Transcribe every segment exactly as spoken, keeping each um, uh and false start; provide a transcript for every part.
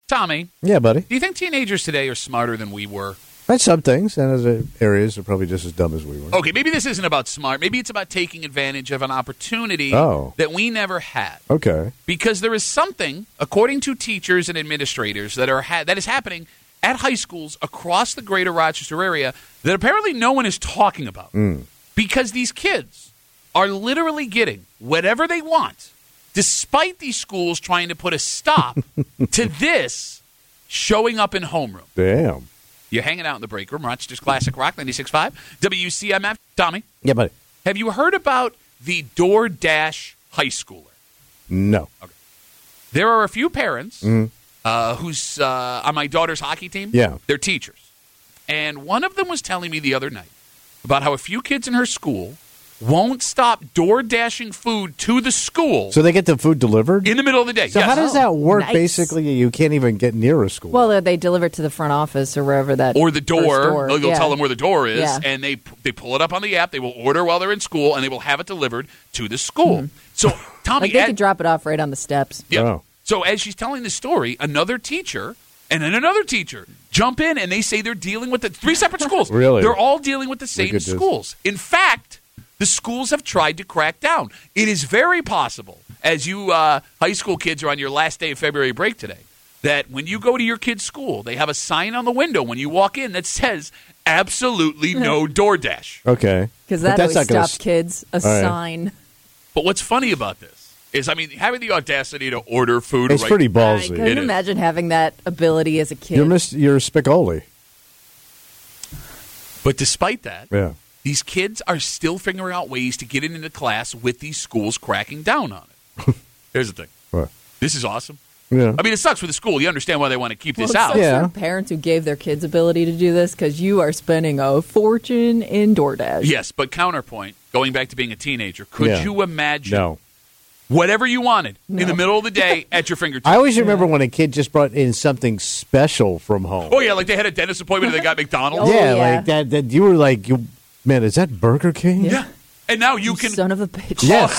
Tommy. Yeah, buddy. Do you think teenagers today are smarter than we were? That's some things, and other areas are probably just as dumb as we were. Okay, maybe this isn't about smart. Maybe it's about taking advantage of an opportunity oh. that we never had. Okay. Because there is something, according to teachers and administrators, that are ha- that is happening at high schools across the greater Rochester area that apparently no one is talking about. Mm. Because these kids are literally getting whatever they want, despite these schools trying to put a stop to this showing up in homeroom. Damn. You're hanging out in the break room, Rochester's Classic Rock, ninety-six point five, W C M F. Tommy? Yeah, buddy. Have you heard about the DoorDash high schooler? No. Okay. There are a few parents mm. uh, who's uh, on my daughter's hockey team. Yeah. They're teachers. And one of them was telling me the other night about how a few kids in her school won't stop door dashing food to the school. So they get the food delivered? In the middle of the day. So yes. how does that work? Nice. Basically, you can't even get near a school. Well, they deliver it to the front office or wherever that Or the door. door. They'll yeah. tell them where the door is, Yeah. and they they pull it up on the app. They will order while they're in school, and they will have it delivered to the school. Mm-hmm. So, Tommy... Like they at, could drop it off right on the steps. Yeah. Oh. So as she's telling the story, another teacher and then another teacher jump in, and they say they're dealing with the three separate schools. Really? They're all dealing with the same Look at this. schools. In fact, the schools have tried to crack down. It is very possible, as you uh, high school kids are on your last day of February break today, that when you go to your kid's school, they have a sign on the window when you walk in that says, absolutely no DoorDash. Okay. Because But that that's always not gonna stops s- kids. A All right. sign. But what's funny about this is, I mean, having the audacity to order food It's right pretty Right, ballsy. can It you is. imagine having that ability as a kid? You're, mis- you're Spicoli. But despite that, Yeah. these kids are still figuring out ways to get into class with these schools cracking down on it. Here's the thing. What? This is awesome. Yeah. I mean, it sucks for the school. You understand why they want to keep Well, this it out. sucks Yeah. for parents who gave their kids ability to do this because you are spending a fortune in DoorDash. Yes, but counterpoint, going back to being a teenager, could Yeah. you imagine No. whatever you wanted No. in the middle of the day at your fingertips? I always remember when a kid just brought in something special from home. Oh, yeah, like they had a dentist appointment and they got McDonald's. Oh, yeah, yeah. like that. That you were like, you, man, is that Burger King? Yeah. And now you You can... son of a bitch. Yes.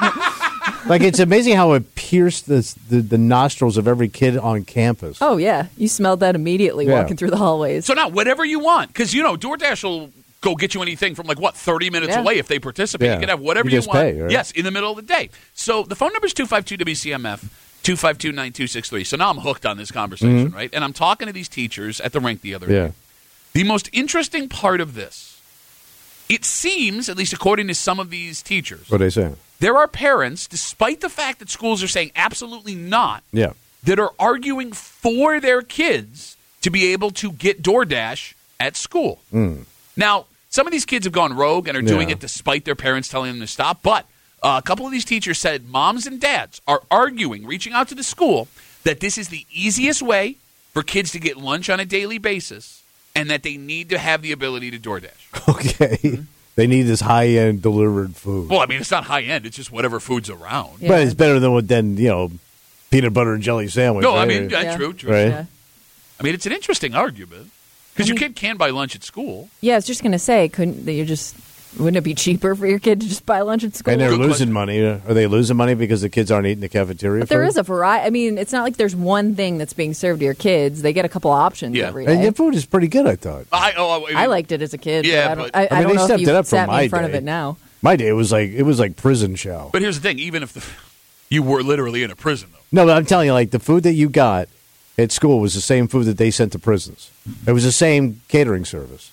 Like, it's amazing how it pierced the, the the nostrils of every kid on campus. Oh, yeah. You smelled that immediately Yeah. walking through the hallways. So now, whatever you want, because, you know, DoorDash will go get you anything from, like, what, thirty minutes Yeah. away if they participate. Yeah. You can have whatever You you, just want. pay, right? Yes, in the middle of the day. So the phone number is two five two W C M F, two five two, nine two six three. So now I'm hooked on this conversation, right? And I'm talking to these teachers at the rink the other Mm-hmm. Yeah. day. The most interesting part of this, it seems, at least according to some of these teachers, What are they saying? there are parents, despite the fact that schools are saying absolutely not, Yeah. that are arguing for their kids to be able to get DoorDash at school. Now, some of these kids have gone rogue and are doing Yeah. it despite their parents telling them to stop, but uh, a couple of these teachers said moms and dads are arguing, reaching out to the school, that this is the easiest way for kids to get lunch on a daily basis and that they need to have the ability to DoorDash. Okay. They need this high-end delivered food. Well, I mean, it's not high-end. It's just whatever food's around. Yeah. But it's better than what than, you know, peanut butter and jelly sandwich. No, I right? mean, yeah, Yeah. true, true. Right. Yeah. I mean, it's an interesting argument because I your mean- kid can buy lunch at school. Yeah, I was just going to say, couldn't you just, wouldn't it be cheaper for your kid to just buy lunch at school? And they're Good losing money. Are they losing money because the kids aren't eating the cafeteria But there food? is a variety. I mean, it's not like there's one thing that's being served to your kids. They get a couple options Yeah. every And day. the food is pretty good, I thought. I, oh, I, mean, I liked it as a kid. Yeah, but I don't, but- I, I I mean, don't they know stepped if you it up from sat me my in front of day. it now. My day was like, it was like prison chow. But here's the thing: even if the, you were literally in a prison, though. No, but I'm telling you, like, the food that you got at school was the same food that they sent to prisons. It was the same catering service.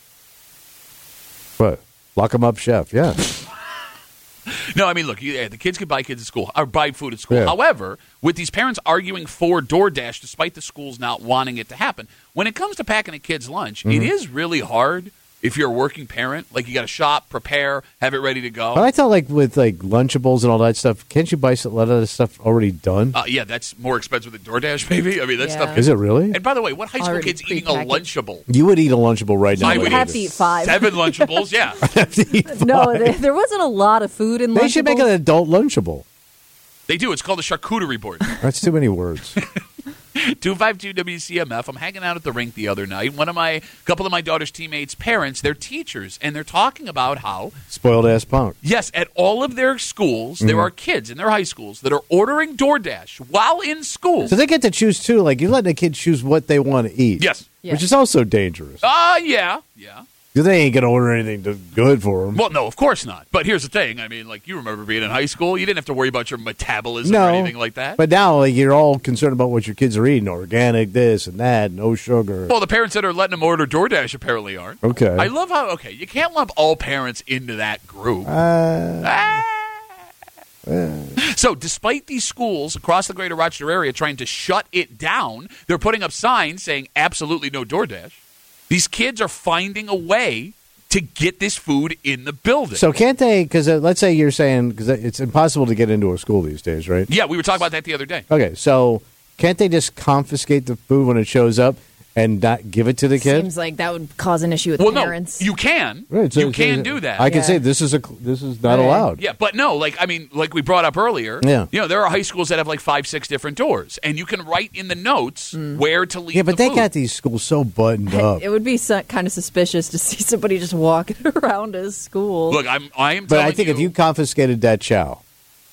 What? Lock 'em up, chef. Yeah. No, I mean, look, you, yeah, the kids could buy kids at school or buy food at school. Yeah. However, with these parents arguing for DoorDash, despite the schools not wanting it to happen, when it comes to packing a kid's lunch, Mm-hmm. it is really hard. If you're a working parent, like you got to shop, prepare, have it ready to go. But I thought, like, with, like, Lunchables and all that stuff, can't you buy a lot of that stuff already done? Uh, yeah, that's more expensive than DoorDash, maybe. I mean, that Yeah. stuff. Is it really? And by the way, what high school Already kid's eating a prepackaged. Lunchable? You would eat a Lunchable right now. I You would would have to eat five. Seven Lunchables, yeah. No, there, there wasn't a lot of food in They should make an Lunchables. adult Lunchable. They do. It's called a charcuterie board. That's too many words. two five two W C M F. I'm hanging out at the rink the other night. One of my, a couple of my daughter's teammates' parents, they're teachers, and they're talking about how, Spoiled ass punk. yes, at all of their schools, there are kids in their high schools that are ordering DoorDash while in school. So they get to choose too. Like you're letting the kids choose what they want to eat. Yes. Yeah. Which is also dangerous. Uh, yeah, yeah. Because they ain't gonna order anything to, good for them. Well, no, of course not. But here's the thing. I mean, like, you remember being in high school. You didn't have to worry about your metabolism no, or anything like that. But now, like, you're all concerned about what your kids are eating: organic, this and that, no sugar. Well, the parents that are letting them order DoorDash apparently aren't. Okay. I love how, okay, you can't lump all parents into that group. Uh, Ah. So, despite these schools across the greater Rochester area trying to shut it down, they're putting up signs saying absolutely no DoorDash. These kids are finding a way to get this food in the building. so can't they? Because uh, let's say you're saying because it's impossible to get into a school these days, right? yeah, we were talking about that the other day. Okay, so can't they just confiscate the food when it shows up and not give it to the kid? Seems like that would cause an issue with Well, parents. no, you can. Right, so- you can so- do that. I can Yeah. say this is a this is not Right. allowed. Yeah, but no, like, I mean, like we brought up earlier, Yeah. you know, there are high schools that have like five, six different doors, and you can write in the notes where to leave Yeah, but the they food. got these schools so buttoned up. It would be so, kind of suspicious to see somebody just walking around his school. Look, I'm, I am But telling I think if you confiscated that chow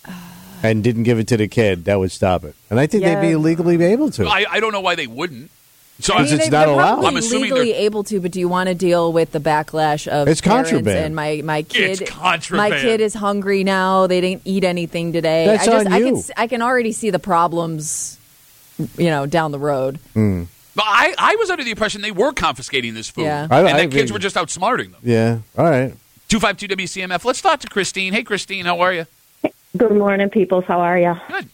and didn't give it to the kid, that would stop it. And I think Yeah. they'd be legally able to. I, I don't know why they wouldn't. So I I mean, it's they- not they're allowed. probably I'm assuming legally they're- able to, but do you want to deal with the backlash of It's parents contraband. and my my kid? It's contraband. My kid is hungry now. They didn't eat anything today. That's I just on I you. can s- I can already see the problems, you know, down the road. But I, I was under the impression they were confiscating this food. Yeah. I- and I that agree. kids were just outsmarting them. Yeah. All right. two five two W C M F. Let's talk to Christine. Hey, Christine, how are you? Good morning, peoples. How are you? Good.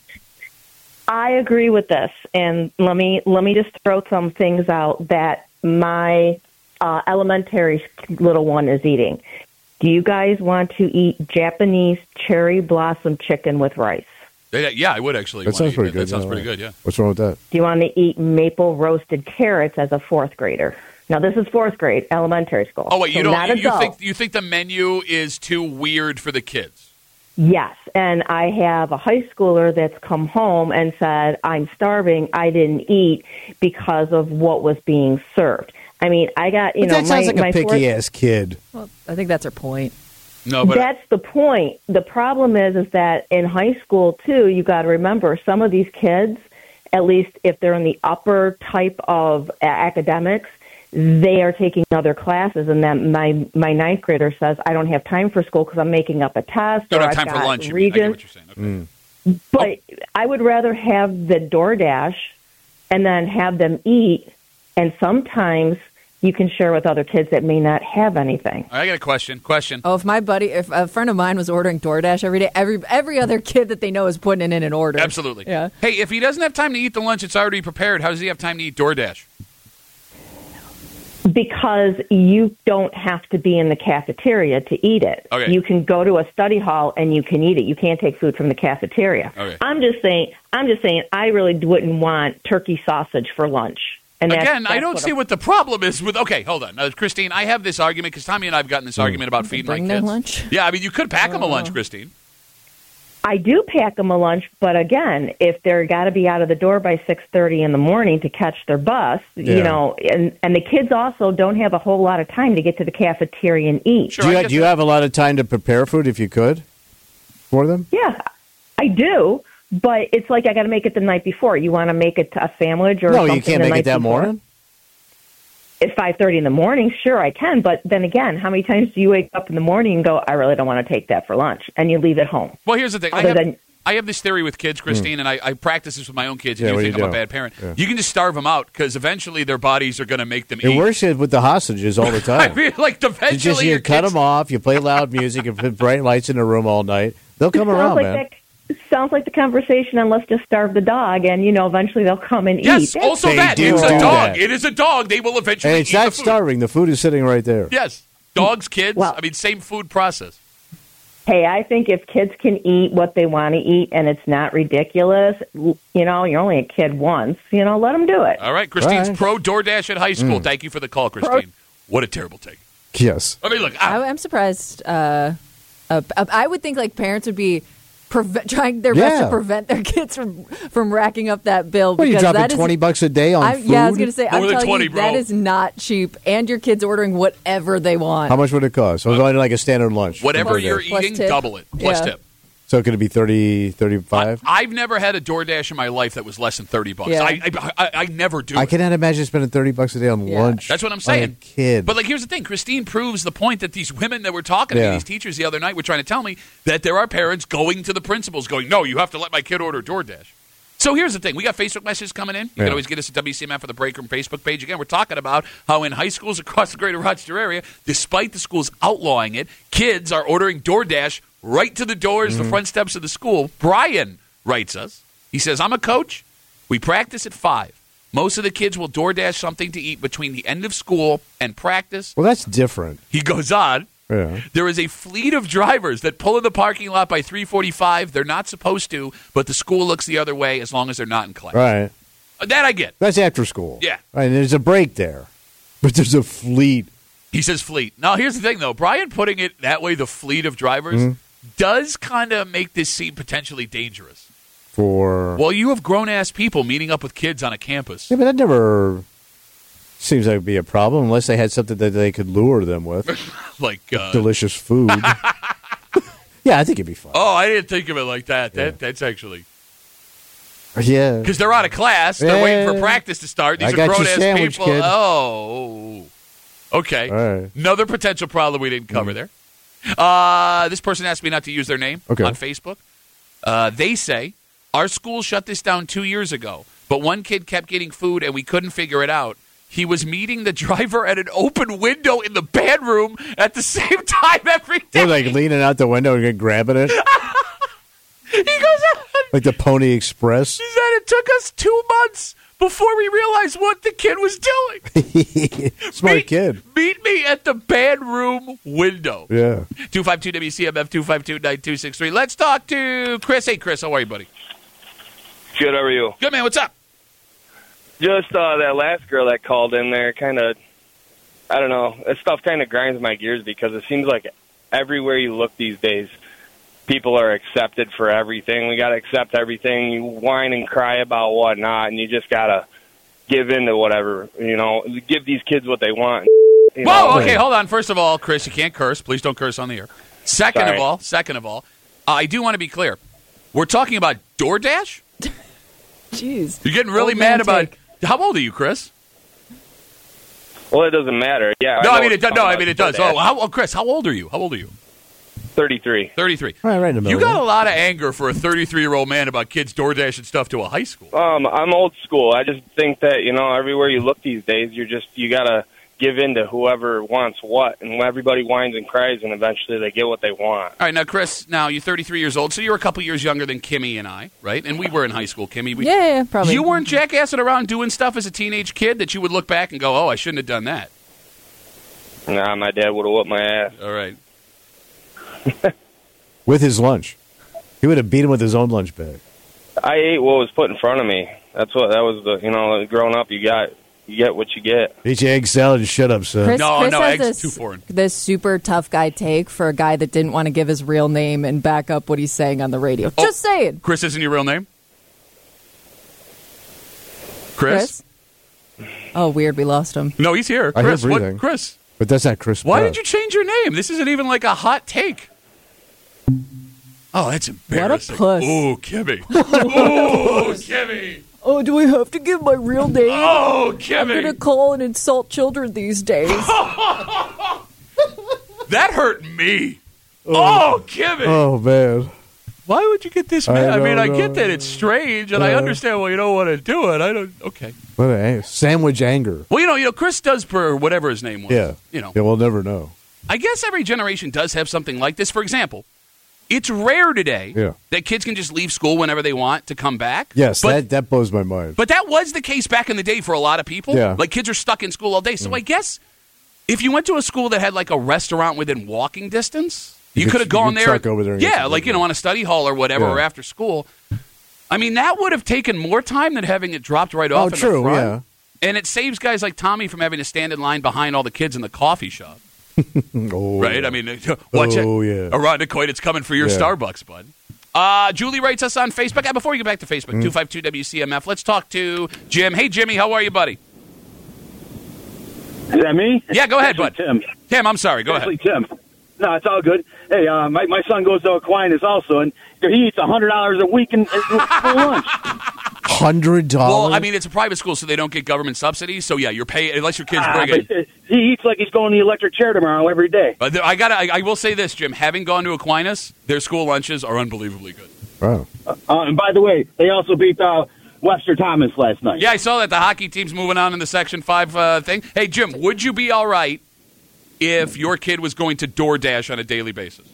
I agree with this, and let me let me just throw some things out that my uh, elementary little one is eating. Do you guys want to eat Japanese cherry blossom chicken with rice? They- Yeah, I would actually. That wanna sounds eat pretty that. good. That sounds Yeah, pretty right. good, yeah. What's wrong with that? Do you want to eat maple roasted carrots as a fourth grader? Now, this is fourth grade, elementary school. Oh, wait, you so don't. not You, you adult. think you think the menu is too weird for the kids? Yes, and I have a high schooler that's come home and said, I'm starving, I didn't eat because of what was being served. I mean, I got, you But know, that sounds my, like a my picky fourth- ass kid. Well, I think that's her point. No, but That's the point. The problem is, is that in high school, too, you got to remember some of these kids, at least if they're in the upper type of a- academics, they are taking other classes, and then my my ninth grader says, "I don't have time for school because I'm making up a test." don't or have I've time for got lunch. You mean. I get Regents." what you're saying. Okay. But I would rather have the DoorDash and then have them eat, and sometimes you can share with other kids that may not have anything. I got a question. Question. Oh, if my buddy, if a friend of mine was ordering DoorDash every day, every every other kid that they know is putting it in an order. Absolutely. Yeah. Hey, if he doesn't have time to eat the lunch, it's already prepared. How does he have time to eat DoorDash? Because you don't have to be in the cafeteria to eat it. Okay. You can go to a study hall and you can eat it. You can't take food from the cafeteria. Okay. I'm just saying. I'm just saying. I really wouldn't want turkey sausage for lunch. And that's, Again, I that's don't what see I'm- what the problem is with. Okay, hold on, uh, Christine. I have this argument because Tommy and I have gotten this argument about feeding bring my their kids. lunch? Yeah, I mean, you could pack them a lunch, Christine. I do pack them a lunch, but again, if they're got to be out of the door by six thirty in the morning to catch their bus, Yeah. you know, and and the kids also don't have a whole lot of time to get to the cafeteria and eat. Sure, do you, I do get you that. have a lot of time to prepare food if you could for them? Yeah, I do. But it's like I got to make it the night before. You want to make it a sandwich or No, something you can't the make night it that before? morning. At five thirty in the morning, sure I can. But then again, how many times do you wake up in the morning and go, I really don't want to take that for lunch, and you leave it home? Well, here's the thing. I Other have, than- I have this theory with kids, Christine, and I, I practice this with my own kids, and Yeah, you what do think you I'm a do? bad parent. Yeah. You can just starve them out because eventually their bodies are going to make them It eat. works with the hostages all the I time. mean, like, You eventually just your you cut kids- them off. You play loud music. You put bright lights in the room all night. They'll come sounds around, like man. that sounds like the conversation. And let's just starve the dog, and you know, eventually they'll come and Yes, eat. That's- also They that. do It's a do dog. that. It is a dog. They will eventually And it's eat not the food. starving. The food is sitting right there. Yes. Dogs, kids. Well- I mean, same food process. Hey, I think if kids can eat what they want to eat and it's not ridiculous, you know, you're only a kid once, you know, let them do it. All right. Christine's Right. pro DoorDash at high school. Thank you for the call, Christine. What a terrible take. Yes. I mean, look, I, I, I'm surprised. Uh, uh, I would think like parents would be prevent, trying their best Yeah. to prevent their kids from from racking up that bill. What are you because dropping that is- twenty bucks a day on I, food? yeah, I was going to say, More I'm than telling twenty, you, bro. that is not cheap. And your kids ordering whatever they want. How much would it cost? So it's only like a standard lunch. Whatever per you're day. Plus eating, tip. double it. Plus Yeah. tip. So could it be thirty, thirty-five? I, I've never had a DoorDash in my life that was less than thirty bucks. Yeah. I, I, I, I never do. I it. cannot imagine spending thirty bucks a day on Yeah. lunch. That's what I'm on saying. a kid. But like, here's the thing: Christine proves the point that these women that were talking to Yeah. me, these teachers the other night, were trying to tell me that there are parents going to the principals, going, "No, you have to let my kid order DoorDash." So here's the thing: we got Facebook messages coming in. You Yeah. can always get us at W C M F for the Break Room Facebook page. Again, we're talking about how in high schools across the greater Rochester area, despite the schools outlawing it, kids are ordering DoorDash right to the doors, Mm-hmm. the front steps of the school. Brian writes us. He says, "I'm a coach. We practice at five. Most of the kids will DoorDash something to eat between the end of school and practice." well, that's different. He goes on. Yeah. There is a fleet of drivers that pull in the parking lot by three forty-five. They're not supposed to, but the school looks the other way as long as they're not in class. Right. That I get. That's after school. Yeah. Right. And there's a break there. But there's a fleet. He says fleet. Now, here's the thing, though. Brian putting it that way, the fleet of drivers, Mm-hmm. does kind of make this seem potentially dangerous. For Well, you have grown-ass people meeting up with kids on a campus. yeah, but that never seems like it'd be a problem unless they had something that they could lure them with. Like, uh, Delicious food. Yeah, I think it'd be fun. oh, I didn't think of it like that. That Yeah. That's actually... Yeah. Because they're out of class. They're Yeah. waiting for practice to start. These I are got your grown-ass sandwich, people. kid. Oh. Okay. All right. Another potential problem we didn't cover there. Uh, this person asked me not to use their name Okay. on Facebook. Uh, they say, our school shut this down two years ago, but one kid kept getting food and we couldn't figure it out. He was meeting the driver at an open window in the band room at the same time every day. They're like leaning out the window and grabbing it. He goes out. Like the Pony Express. He said it took us two months before we realized what the kid was doing. Smart meet, kid. Meet me at the band room window. Yeah. two five two W C M F, two five two, nine two six three. Let's talk to Chris. Hey, Chris, how are you, buddy? Good, how are you? Good, man. What's up? Just uh, that last girl that called in there kind of, I don't know, that stuff kind of grinds my gears because it seems like everywhere you look these days, people are accepted for everything. We got to accept everything. You whine and cry about whatnot, and you just got to give in to whatever, you know, give these kids what they want. You Whoa, know? okay, hold on. First of all, Chris, you can't curse. Please don't curse on the air. Second Sorry. of all, second of all, uh, I do want to be clear. We're talking about DoorDash? Jeez. You're getting really Old mad man about... take. How old are you, Chris? Well, it doesn't matter. Yeah. No, know I mean, what it does. you're No, I talking mean, it about. does. Oh, how, oh, Chris, how old are you? How old are you? thirty-three. thirty-three. Right, right in the middle. You got a lot of anger for a thirty-three-year-old man about kids DoorDash and stuff to a high school. Um, I'm old school. I just think that, you know, everywhere you look these days, you're just, you got to give in to whoever wants what. And everybody whines and cries, and eventually they get what they want. All right, now, Chris, now you're thirty-three years old, so you're a couple years younger than Kimmy and I, right? And we were in high school, Kimmy. We, Yeah, yeah, probably. You weren't jackassing around doing stuff as a teenage kid that you would look back and go, oh, I shouldn't have done that. Nah, my dad would have whooped my ass. All right. With his lunch. He would have beat him with his own lunch bag. I ate what was put in front of me. That's what, that was the, you know, growing up, you got, you get what you get. Eat your egg salad and shut up, son. Chris, No, Chris no, has eggs this, too foreign. this super tough guy take for a guy that didn't want to give his real name and back up what he's saying on the radio. Oh. Just saying. Chris isn't your real name? Chris? Chris? Oh, weird. We lost him. No, he's here. I hear Chris, what? breathing. Chris, But that's not Chris why Pratt. did you change your name? This isn't even like a hot take. Oh, that's embarrassing. puss. Ooh, Kimmy. Ooh, Kimmy. Oh, do I have to give my real name? Oh, I'm going to Kimmy. call and insult children these days. That hurt me. Oh, Kimmy. Oh, man. Why would you get this I mad? I, mean, don't I know. get that it's strange, and I Uh. understand why you don't want to do it. I don't. Okay. What a sandwich anger. Well, you know, you know, Chris does per whatever his name was. Yeah. You know, Yeah, we'll never know. I guess every generation does have something like this. For example, it's rare today Yeah. that kids can just leave school whenever they want to come back. Yes, but, that, that blows my mind. but that was the case back in the day for a lot of people. Yeah. Like kids are stuck in school all day. So I guess if you went to a school that had like a restaurant within walking distance, you, You could- could have you gone could there. truck over there and get yeah, some like you food. know, on a study hall or whatever, Yeah. or after school. I mean, that would have taken more time than having it dropped right off. Oh, in true, the front. yeah. And it saves guys like Tommy from having to stand in line behind all the kids in the coffee shop. Oh, Right? yeah. I mean, watch it. Oh, yeah. Around the coin, it's coming for your Yeah. Starbucks, bud. Uh, Julie writes us on Facebook. Uh, before we get back to Facebook, two five two W C M F, let's talk to Jim. Hey, Jimmy, how are you, buddy? Is that me? Yeah, go ahead, bud. Tim. Tim, I'm sorry. Go Actually, ahead. Tim. No, it's all good. Hey, uh, my my son goes to Aquinas also, and he eats a hundred dollars a week in, in for lunch. Hundred dollars. Well, I mean, it's a private school, so they don't get government subsidies. So yeah, you're paying unless your kids Ah, bring it. but he eats like he's going to the electric chair tomorrow every day. But there, I got. I, I will say this, Jim. Having gone to Aquinas, their school lunches are unbelievably good. Wow. Uh, and by the way, they also beat uh, Webster Thomas last night. Yeah, I saw that the hockey team's moving on in the Section Five uh, thing. Hey, Jim, would you be all right if your kid was going to DoorDash on a daily basis?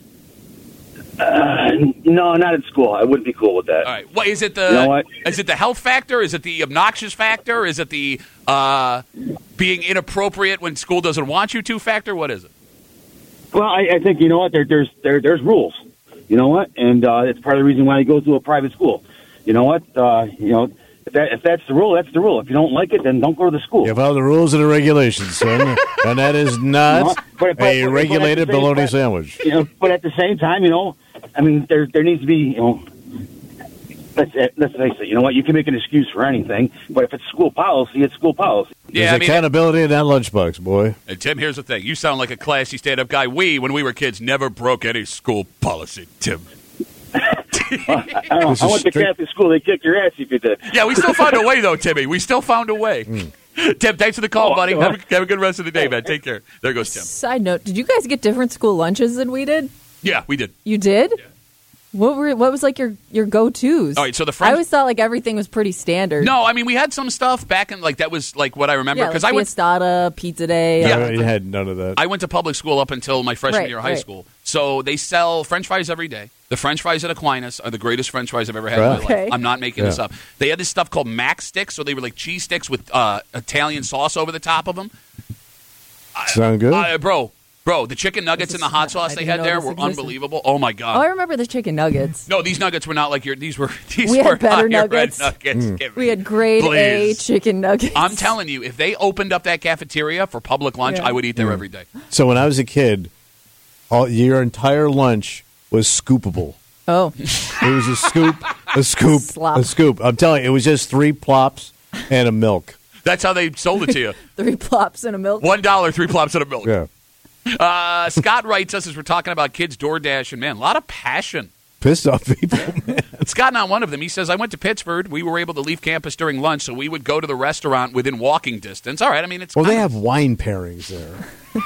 Uh, no, not at school. I wouldn't be cool with that. All right. What is it? The You know what? is it the health factor? Is it the obnoxious factor? Is it the uh, being inappropriate when school doesn't want you to factor? What is it? Well, I, I think you know what. There, there's there, there's rules. You know what, and uh, it's part of the reason why he goes to a private school. You know what? Uh, you know, if that if that's the rule, that's the rule. If you don't like it, then don't go to the school. You follow the rules and the regulations, son. And that is not No, but- but- a but- but regulated at the same bologna time- sandwich. You know, but at the same time, you know, I mean, there there needs to be, you know, let's let's face it. You know what? You can make an excuse for anything, but if it's school policy, it's school policy. Yeah, There's I mean, accountability in that lunchbox, boy. and Tim, here's the thing. You sound like a classy stand-up guy. We, when we were kids, never broke any school policy, Tim. I don't know. This I is went to strict- Catholic school. They kicked your ass if you did. Yeah, we still found a way, though, Timmy. We still found a way. Tim, thanks for the call, Oh, buddy. oh. Have a, have a good rest of the day, man. Take care. There goes Tim. Side note: did you guys get different school lunches than we did? Yeah, we did. You did. What were what was like your your go tos? All right, so the I French- always thought like everything was pretty standard. No, I mean, we had some stuff back in, like, that was, like, what I remember. yeah, Because like I went Fiestada, Pizza Day. Yeah. uh, Uh, you had none of that. I went to public school up until my freshman Right, year of high right. school. So they sell French fries every day. The French fries at Aquinas are the greatest French fries I've ever had in my Right. Okay. life. I'm not making this Yeah. up. They had this stuff called Mac sticks, so they were like cheese sticks with uh, Italian sauce over the top of them. Sound good? Uh, bro, bro, the chicken nuggets This and the is- hot sauce I they didn't had know there this were existed. unbelievable. Oh my Oh, I god! remember the chicken nuggets. No, these nuggets were not like your. These were these We were had better higher end nuggets. nuggets. Give We me- had grade Please. A chicken nuggets. I'm telling you, if they opened up that cafeteria for public lunch, Yeah. I would eat there every day. So when I was a kid, all, your entire lunch was scoopable. Oh, It was a scoop, a scoop, Slop. a scoop. I'm telling you, it was just three plops and a milk. That's how they sold it to you. three plops and a milk. One dollar, three plops and a milk. Yeah. Uh, Scott writes us as we're talking about kids DoorDash, and man, a lot of passion. Pissed off people, man. Scott, not one of them. He says, I went to Pittsburgh. We were able to leave campus during lunch, so we would go to the restaurant within walking distance. All right, I mean, it's Well, they kind have wine pairings there.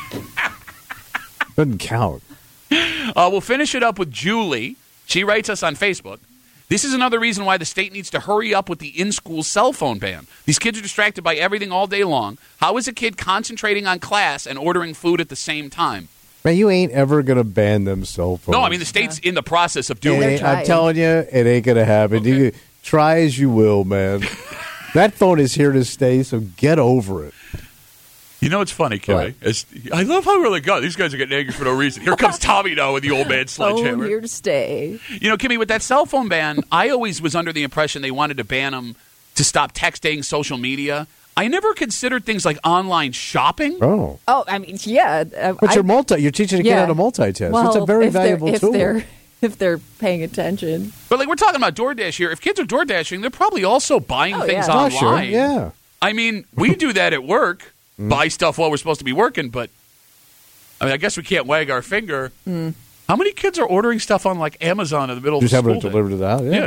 Doesn't count. of- uh, we'll finish it up with Julie. She writes us on Facebook. This is another reason why the state needs to hurry up with the in-school cell phone ban. These kids are distracted by everything all day long. How is a kid concentrating on class and ordering food at the same time? Man, you ain't ever going to ban them cell phones. No, I mean, the state's in the process of It doing They're it. ain't- I'm trying. telling you, it ain't going to happen. You can, try as you will, man. That phone is here to stay, so get over it. You know what's funny, Kimmy? It's, I love how we're like, God, these guys are getting angry for no reason. Here comes Tommy now with the old man Phone sledgehammer. here to stay. You know, Kimmy, with that cell phone ban, I always was under the impression they wanted to ban them to stop texting, social media. I never considered things like online shopping. Oh. Oh, I mean, yeah. uh, But I- you're multi. You're teaching a kid yeah. how to multitask. Well, It's a very if they're- valuable if tool. They're, if they're paying attention. But like we're talking about DoorDash here. If kids are DoorDashing, they're probably also buying Oh, things yeah. Oh, online. sure. Yeah. I mean, we do that at work, buy stuff while we're supposed to be working, but I mean, I guess we can't wag our finger. How many kids are ordering stuff on like Amazon in the middle Just of the having it school day? delivered to the house. Yeah. Yeah.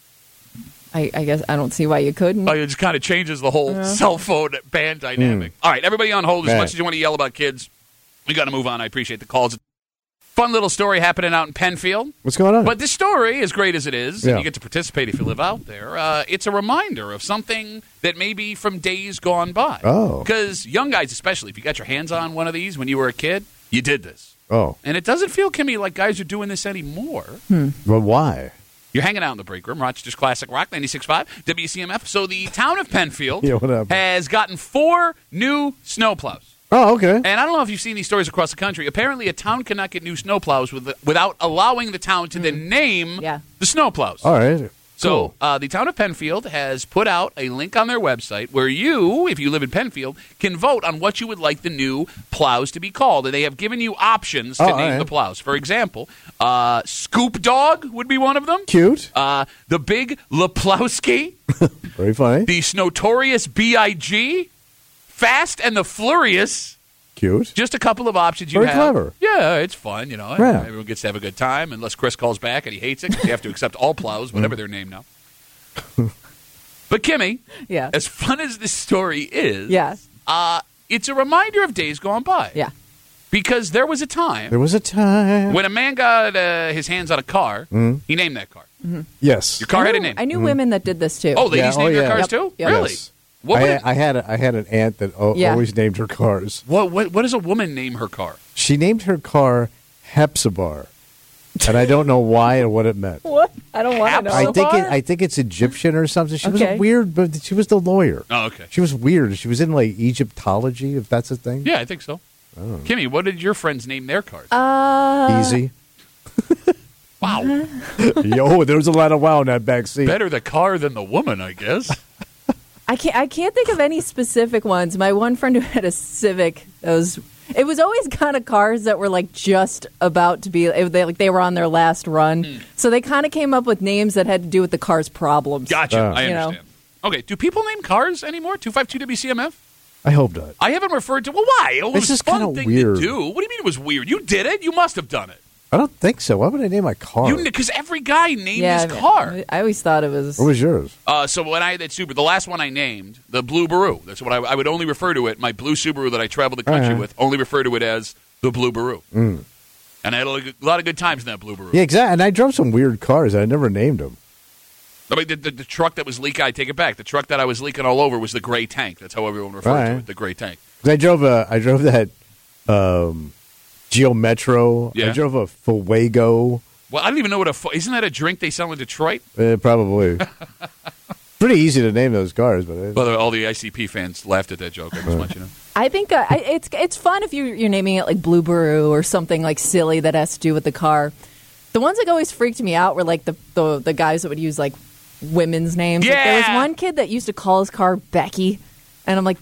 I, I guess I don't see why you couldn't. Oh, it just kind of changes the whole cell phone ban dynamic. All right, everybody on hold. As Man. much as you want to yell about kids, we got to move on. I appreciate the calls. Fun little story happening out in Penfield. What's going on? But this story, as great as it is, Yeah. and you get to participate if you live out there, uh, it's a reminder of something that may be from days gone by. Oh. Because young guys especially, if you got your hands on one of these when you were a kid, you did this. Oh. And it doesn't feel, Kimmy, like guys are doing this anymore. But why? You're hanging out in the break room, Rochester's Classic Rock, ninety-six point five, W C M F. So the town of Penfield Yeah, what happened? has gotten four new snowplows. Oh, okay. And I don't know if you've seen these stories across the country. Apparently, a town cannot get new snowplows with, without allowing the town to then name Yeah. the snowplows. All right. So Cool. uh, the town of Penfield has put out a link on their website where you, if you live in Penfield, can vote on what you would like the new plows to be called. And they have given you options to Oh, name all right. the plows. For example, uh, Scoop Dog would be one of them. Cute. Uh, the Big Leplowski. Very funny. The Snotorious B I G. Fast and the Flurious. Cute. Just a couple of options you Very have. clever. Yeah, it's fun, you know. Yeah. Everyone gets to have a good time, unless Chris calls back and he hates it. 'Cause you have to accept all plows, whatever they're named now. But Kimmy, Yeah. as fun as this story is, Yeah. uh, it's a reminder of days gone by. Yeah. Because there was a time There was a time. when a man got uh, his hands on a car, he named that car. Yes. Your car I had a knew, name. I knew women that did this too. Oh, ladies Yeah, oh, named their yeah. cars Yep. too? Yep. Really? Yes. What, I, would, I had a, I had an aunt that o- Yeah. always named her cars. what, what, what does a woman name her car? She named her car Hepzibah, and I don't know why or what it meant. What? I don't want to know. I think it, Hepzibah? I think it's Egyptian or something. She was Okay. a weird, but she was the lawyer. Oh, okay. She was weird. She was in like Egyptology, if that's a thing. Yeah, I think so. Kimmy, what did your friends name their cars? Uh, Easy. wow. Yo, there was a lot of wow in that back seat. Better the car than the woman, I guess. I can't. I can't think of any specific ones. My one friend who had a Civic, it was. It was always kind of cars that were like just about to be. It, they, like they were on their last run, Hmm. so they kind of came up with names that had to do with the car's problems. Gotcha. Uh. I You know. understand. Okay, do people name cars anymore? two five two W C M F? I hope not. I haven't referred to. Well, why? It was It's just a fun kinda thing weird. to do. What do you mean it was weird? You did it. You must have done it. I don't think so. Why would I name my car? Because every guy named Yeah, his car. I always thought it was. what was yours? Uh, so when I had that Subaru, the last one I named, the Blue Baru. That's what I, I would only refer to it. My blue Subaru that I traveled the country Uh-huh. with, only refer to it as the Blue Baru. Mm. And I had a lot of good times in that Blue Baru. Yeah, exactly. And I drove some weird cars. I never named them. I mean, the, the, the truck that was leaking, I take it back. The truck that I was leaking all over was the gray tank. That's how everyone referred to Right. it, the gray tank. 'Cause I drove a, I drove that um, Geo Metro. Yeah. I drove a Fuego. Well, I don't even know what a. fu- Isn't that a drink they sell in Detroit? Uh, probably. Pretty easy to name those cars, but it, Well, all the I C P fans laughed at that joke. I just want you to know. I think uh, I, it's it's fun if you you're naming it like Blue Baru or something like silly that has to do with the car. The ones that always freaked me out were like the the, the guys that would use like women's names. Like, there was Yeah. one kid that used to call his car Becky, and I'm like,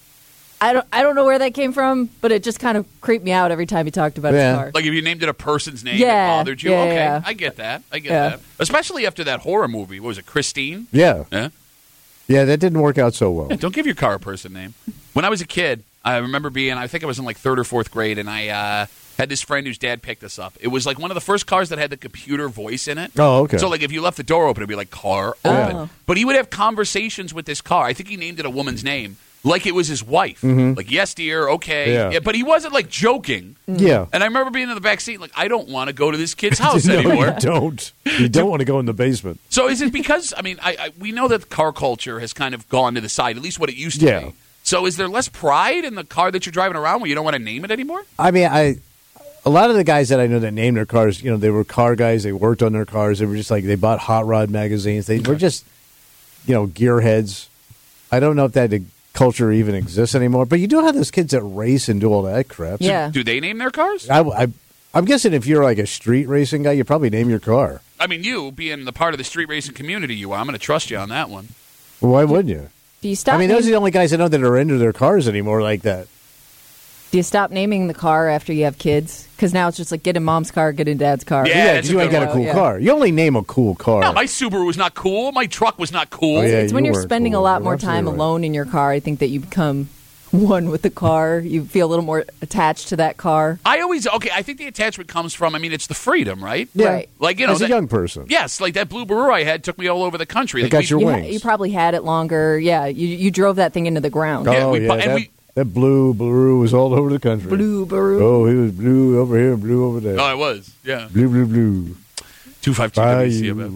I don't I don't know where that came from, but it just kind of creeped me out every time he talked about Yeah. his car. Like if you named it a person's name Yeah, that bothered you. yeah, okay, yeah. I get that. I get Yeah. that. Especially after that horror movie. What was it, Christine? yeah. Yeah. Yeah, that didn't work out so well. Yeah, don't give your car a person name. When I was a kid, I remember being, I think I was in like third or fourth grade, and I uh, had this friend whose dad picked us up. It was like one of the first cars that had the computer voice in it. Oh, okay. So like if you left the door open, it'd be like car Oh. open. But he would have conversations with this car. I think he named it a woman's name, like it was his wife. Like, yes, dear, okay. Mm-hmm. Yeah. But he wasn't like joking. Yeah. And I remember being in the back seat, like, I don't want to go to this kid's house no, anymore. you don't. You don't want to go in the basement. So is it because, I mean, I, I we know that car culture has kind of gone to the side, at least what it used to Yeah. be. So is there less pride in the car that you're driving around where you don't want to name it anymore? I mean, I a lot of the guys that I know that named their cars, you know, they were car guys. They worked on their cars. They were just like they bought hot rod magazines. They were just, you know, gearheads. I don't know if that culture even exists anymore. But you do have those kids that race and do all that crap. Yeah. Do they name their cars? I, I, I'm guessing if you're like a street racing guy, you probably name your car. I mean, you being the part of the street racing community you are, I'm going to trust you on that one. Well, why wouldn't you? Do you stop? I mean, those are naming, the only guys I know that are into their cars anymore like that. do you stop naming the car after you have kids? Because now it's just like get in mom's car, get in dad's car. Yeah, Yeah, that's because a you ain't good got a one. cool Yeah. car. You only name a cool car. No, my Subaru was not cool. My truck was not cool. Oh, yeah. It's when you you're weren't spending cool. a lot You're more time absolutely right. alone in your car. I think that you become one with the car. You feel a little more attached to that car. I always, okay, I think the attachment comes from, I mean, it's the freedom, right? Yeah. Right. Like, you know, As that- a young person. Yes, like that Blue Baru I had took me all over the country. It Like, got we- your You, ha- wings. you probably had it longer. Yeah, you you drove that thing into the ground. Yeah, Oh, we yeah. bu- and that, we- that blue blue was all over the country. Blue Baru. Oh, he was blue over here, blue over there. Oh, I was, yeah. Blue, blue, blue. two five two W C M F.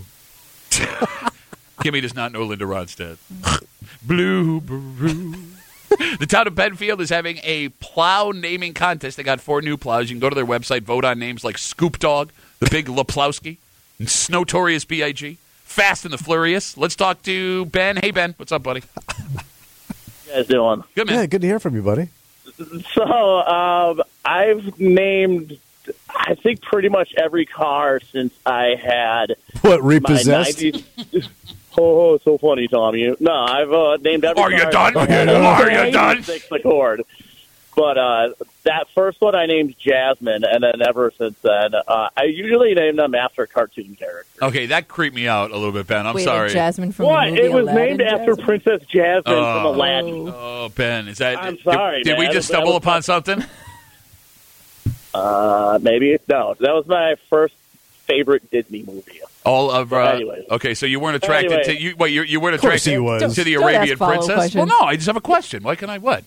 Bayou. Kimmy does not know Linda Ronstadt. Blue Baru. The town of Penfield is having a plow naming contest. They got four new plows. You can go to their website, vote on names like Scoop Dog, the Big Leplowski, and Snotorious B I G, Fast and the Flurious. Let's talk to Ben. Hey, Ben. What's up, buddy? You guys doing? Good, man. Yeah, good to hear from you, buddy. So um, I've named, I think, pretty much every car since I had What, my repossessed? nineties. Oh, so funny, Tommy. No, I've uh, named every Are you car done? I've ever had. Are you done? Six Accord. But uh, that first one I named Jasmine, and then ever since then, uh, I usually name them after cartoon characters. Okay, that creeped me out a little bit, Ben. I'm Wait, sorry. Jasmine from What? the movie It was Aladdin, named after Jasmine? Princess Jasmine from Oh. Aladdin. Oh, Ben, is that? I'm did- sorry, Did, we man. just That stumble was- upon something? Uh, maybe no. That was my first favorite Disney movie. All of. Uh, Anyways. Okay, so you weren't attracted Anyway. to you. Wait, you, you weren't Of course attracted he was. to the Don't ask Arabian follow princess. questions. Well, no, I just have a question. Why can I what?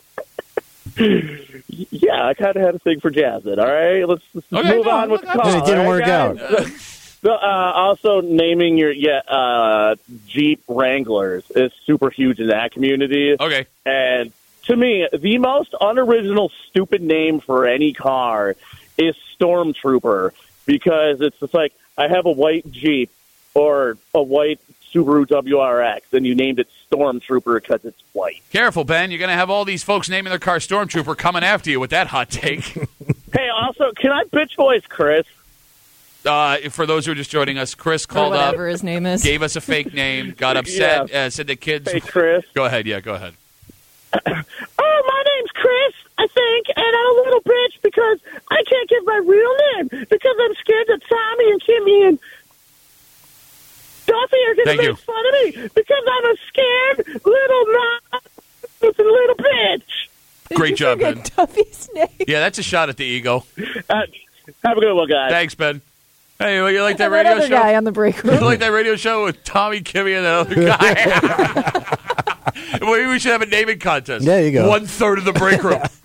Yeah, I kind of had a thing for Jasmine. All right, let's, let's Okay, move no, on with the look, call. It didn't all work right, out. guys? So, uh, also, naming your yeah, uh, Jeep Wranglers is super huge in that community. Okay. And to me, the most unoriginal, stupid name for any car is Stormtrooper, because it's just like, I have a white Jeep or a white Subaru W R X, and you named it Stormtrooper because it's white. Careful, Ben. You're going to have all these folks naming their car Stormtrooper coming after you with that hot take. Hey, also, can I bitch voice Chris? Uh, for those who are just joining us, Chris Or called up, whatever his name is. gave us a fake name, got upset, uh, said the kids. Hey, Chris. Go ahead. Yeah, go ahead. Oh, my name's Chris, I think, and I'm a little bitch because I can't give my real name because I'm scared that Tommy and Kimmy and Duffy are going to Thank make you. fun of me because I'm a scared little non little bitch. Did Great you job, forget Ben. Duffy's name? Yeah, that's a shot at the ego. Uh, have a good one, guys. Thanks, Ben. Hey, well, you like that And radio other show? guy on the break You room. like that radio show with Tommy, Kimmy, and that other guy? Maybe we should have a naming contest. There you go. One third of the break room.